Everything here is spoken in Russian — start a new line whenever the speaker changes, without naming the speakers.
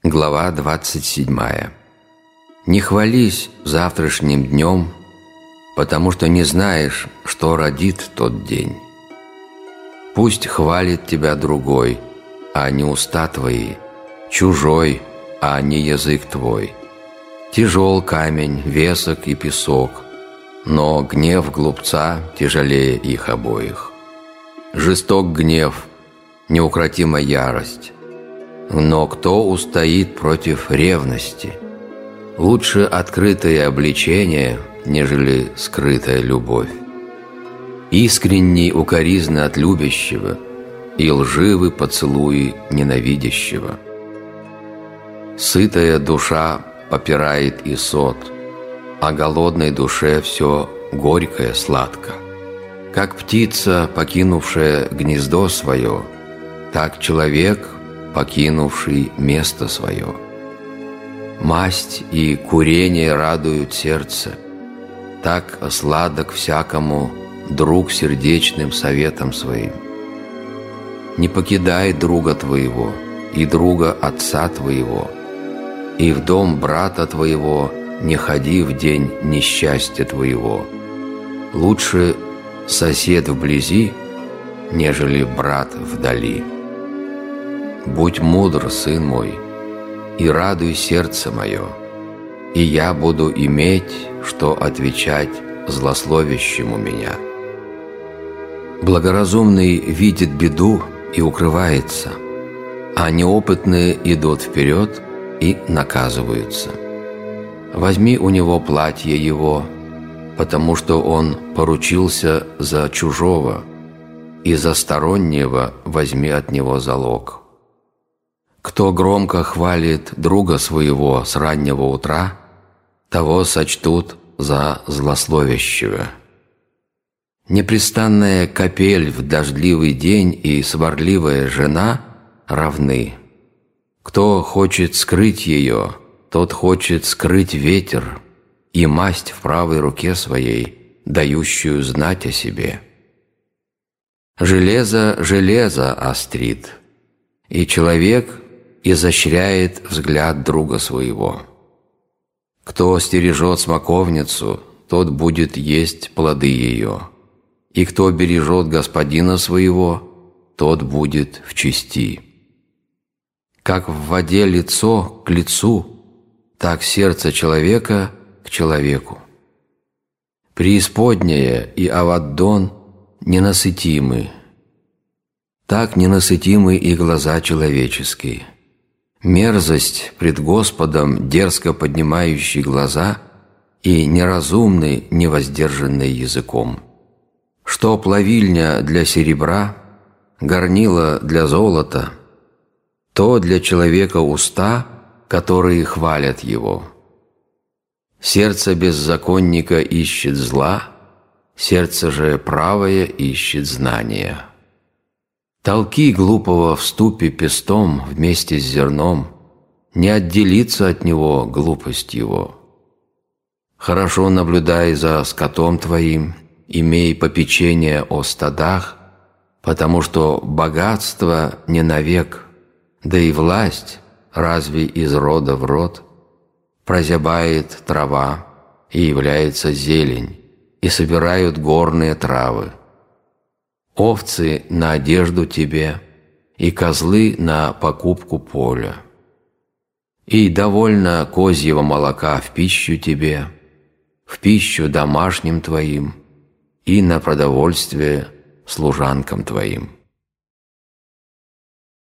Глава 27. Не хвались завтрашним днем, потому что не знаешь, что родит тот день. Пусть хвалит тебя другой, а не уста твои, чужой, а не язык твой. Тяжел камень, весок и песок, но гнев глупца тяжелее их обоих. Жесток гнев, неукротима ярость, но кто устоит против ревности? Лучше открытое обличение, нежели скрытая любовь. Искренней укоризны от любящего и лживы поцелуи ненавидящего. Сытая душа попирает и сот, а голодной душе все горькое сладко. Как птица, покинувшая гнездо свое, так человек, покинувший место свое. Масть и курение радуют сердце, так сладок всякому друг сердечным советом своим. Не покидай друга твоего и друга отца твоего, и в дом брата твоего не ходи в день несчастья твоего. Лучше сосед вблизи, нежели брат вдали. Будь мудр, сын мой, и радуй сердце мое, и я буду иметь, что отвечать злословящему меня. Благоразумный видит беду и укрывается, а неопытные идут вперед и наказываются. Возьми у него платье его, потому что он поручился за чужого, и за стороннего возьми от него залог. Кто громко хвалит друга своего с раннего утра, того сочтут за злословящего. Непрестанная капель в дождливый день и сварливая жена равны. Кто хочет скрыть ее, тот хочет скрыть ветер и масть в правой руке своей, дающую знать о себе. Железо железо острит, и человек изощряет взгляд друга своего. Кто стережет смоковницу, тот будет есть плоды ее, и кто бережет господина своего, тот будет в чести. Как в воде лицо к лицу, так сердце человека к человеку. Преисподняя и Аваддон ненасытимы, так ненасытимы и глаза человеческие. Мерзость пред Господом, дерзко поднимающий глаза, и неразумный, невоздержанный языком. Что плавильня для серебра, горнило для золота, то для человека уста, которые хвалят его. Сердце беззаконника ищет зла, сердце же правое ищет знания. Толки глупого в ступе пестом вместе с зерном, не отделится от него глупость его. Хорошо наблюдай за скотом твоим, имей попечение о стадах, потому что богатство не навек, да и власть разве из рода в род. Прозябает трава, и является зелень, и собирают горные травы. Овцы на одежду тебе, и козлы на покупку поля. И довольно козьего молока в пищу тебе, в пищу домашним твоим, и на продовольствие служанкам твоим.